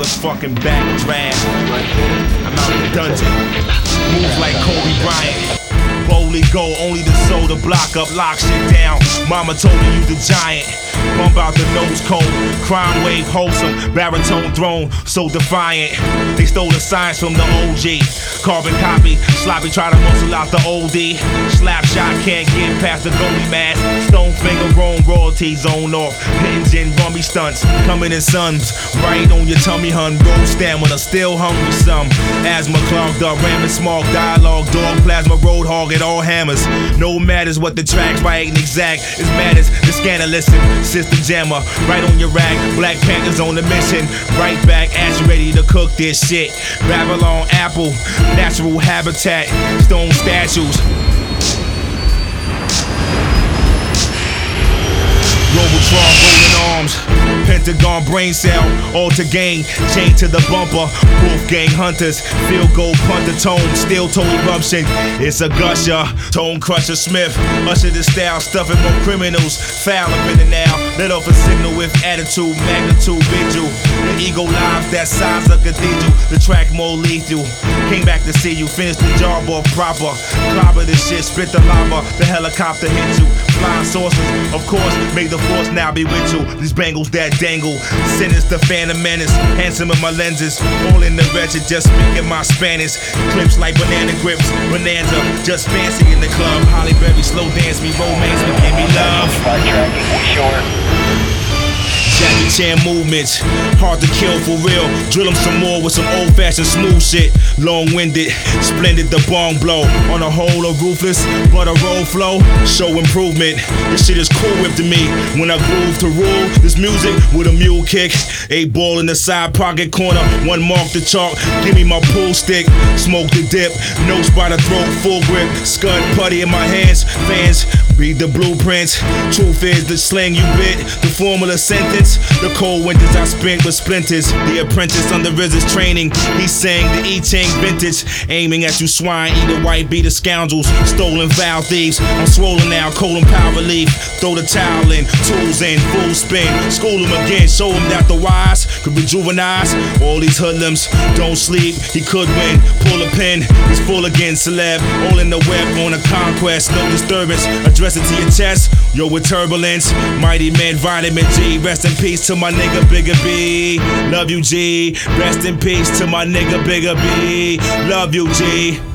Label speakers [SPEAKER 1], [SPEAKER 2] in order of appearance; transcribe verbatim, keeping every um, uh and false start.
[SPEAKER 1] was fucking backdraft. I'm out the dungeon. Move like Kobe Bryant. Boldly go, only the soul to block up, lock shit down. Mama told me you the giant. Bump out the nose cone, crime wave wholesome, baritone throne, so defiant. They stole the science from the O G. Carbon copy, sloppy try to muscle out the O D. Slap shot can't get past the goalie mask. Stone finger roam, royalty zone off. Hitting gin rummy stunts, coming in sons. Right on your tummy, hun. Roll stamina, still hungry some. Asthma clogged up, ramming smog, dialogue, dog, plasma, road hog, it all hammers. No matters what the tracks right and exact. It matters the scanner listen. System jammer, right on your rack. Black Panthers on the mission. Right back, ass ready to cook this shit. Babylon apple, natural habitat. Stone statues. Robotron golden arms, Pentagon brain cell, all to gain, chain to the bumper, Wolfgang hunters, field goal punter tone, steel toe eruption, it's a gusher, tone crusher Smith, usher the style, stuffing more criminals, foul up in the now, let off a signal with attitude, magnitude, vigil, the ego lives that size a cathedral, the track more lethal, came back to see you, finish the job off proper, clobber the shit, spit the lava, the helicopter hit you, flying saucers, of course, make the force now be with you. These bangles that dangle, sinister phantom menace, handsome in my lenses, all in the wretched, just speaking my Spanish. Clips like banana grips, bonanza, just fancy in the club. Holly Berry, slow dance me, romance me, give me love. Jackie Chan movements, hard to kill for real. Drill them some more with some old-fashioned smooth shit. Long-winded, splendid the bong blow. On a whole of ruthless, but a roll flow. Show improvement, this shit is cool whip to me. When I groove to rule, this music with a mule kick. Eight ball in the side pocket corner, one mark the chalk. Give me my pool stick, smoke the dip. Nose by the throat, full grip. Scud putty in my hands, fans. Read the blueprints. Truth is the slang you bit, the formula sentence. The cold winters I spent with splinters. The apprentice under R Z A's training. He sang the E-Chang vintage. Aiming at you swine, either white beat the scoundrels. Stolen vow thieves. I'm swollen now, cold and power relief. Throw the towel in, tools in, full spin. School him again, show him that the wise could rejuvenize all these hoodlums. Don't sleep, he could win. Pull a pin, he's full again, celeb. All in the web on a conquest, no disturbance. Address it to your chest, yo with turbulence. Mighty man, vitamin G. Rest in peace to my nigga Bigger B. Love you G. Rest in peace to my nigga Bigger B. Love you G.